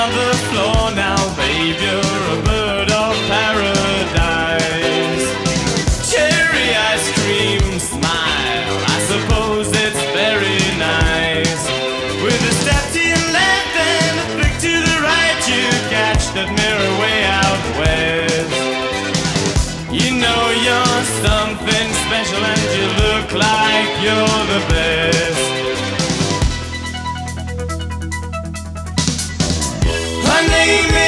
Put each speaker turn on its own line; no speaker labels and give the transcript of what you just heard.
on the floor now, babe, you're a bird of paradise. Cherry ice cream smile, I suppose it's very nice. With a step to your left and a flick to the right, you catch that mirror way out west. You know you're something special and you look like you're the best. Her name is